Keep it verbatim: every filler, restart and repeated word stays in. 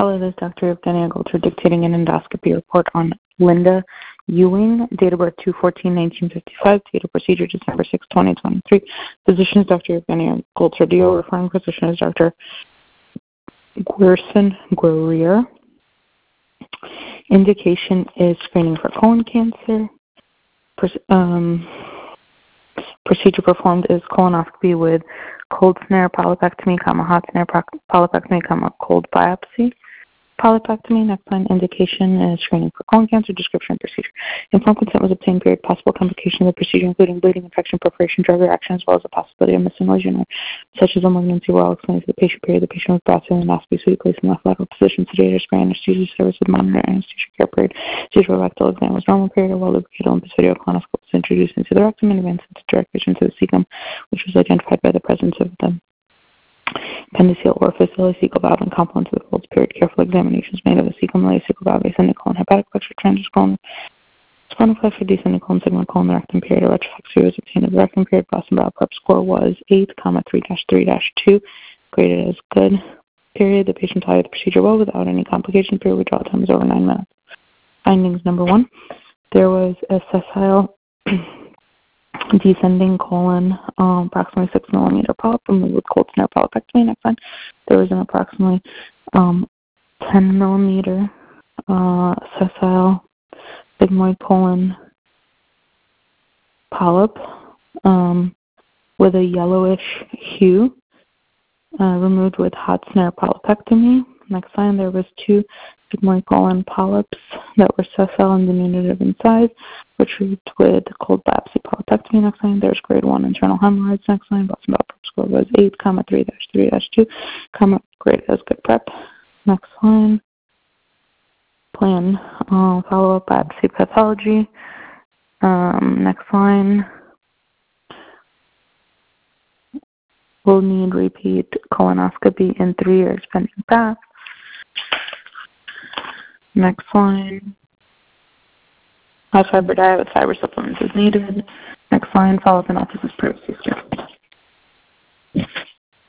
Hello, this is Doctor Evgenia Golter dictating an endoscopy report on Linda Ewing, date of birth two fourteen nineteen fifty-five, date of procedure December sixth, twenty twenty-three. Physician is Doctor Evgenia Golter D O, referring physician is Doctor Gerson Guerrier. Indication is screening for colon cancer. Um, procedure performed is colonoscopy with cold snare polypectomy, comma, hot snare polypectomy, comma, cold biopsy polypectomy. Next line, indication is screening for colon cancer. Description of procedure. Informed consent was obtained. Period. Possible complications of the procedure, including bleeding, infection, perforation, drug reaction, as well as the possibility of missing lesion, such as a malignancy. Were all explained to the patient. Period. The patient was brought to an endoscopy suite, placed in left lateral position, sedated, spray anesthesia service with monitor anesthesia care. Period. Seizure rectal exam was normal. Period. While lubricated Olympus video colonoscope was introduced into the rectum and advanced into direct vision to the cecum, which was identified by the presence of the appendiceal orifice, ileocecal valve, and complement to the folds. Period. Careful examinations made of the cecum, ileocecal valve, ascending colon, hepatic flexure, transverse colon, spinal flexure, descending colon, segment colon, the rectum. Period. Electrophysiology was obtained of the rectum. Period. Boston Bowel Prep score was eight, three dash three dash two, graded as good. Period. The patient tolerated the procedure well without any complication. Period. Withdrawal time is over nine minutes. Findings number one: there was a sessile descending colon, um, approximately six millimeter polyp removed with cold snare polypectomy. Next line, there was an approximately um, ten millimeter uh, sessile sigmoid colon polyp um, with a yellowish hue, uh, removed with hot snare polypectomy. Next line, there was two sigmoid colon polyps that were sessile and diminutive in size, retrieved with cold biopsy polypectomy. Next line, there's grade one internal hemorrhoids. Next line, Boston Bowel Prep score was eight, three dash three dash two, graded as good prep. Next line, plan uh, follow-up biopsy pathology. Um, next line, will need repeat colonoscopy in three years pending path. Next line, high fiber diet with fiber supplements is needed. Next line, follow-up analysis is previously scheduled.